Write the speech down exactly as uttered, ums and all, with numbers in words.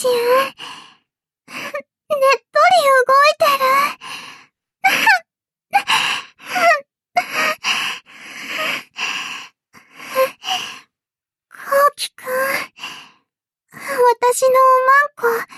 しゅん。ねっとり動いてる。こうきくん。私のおまんこ、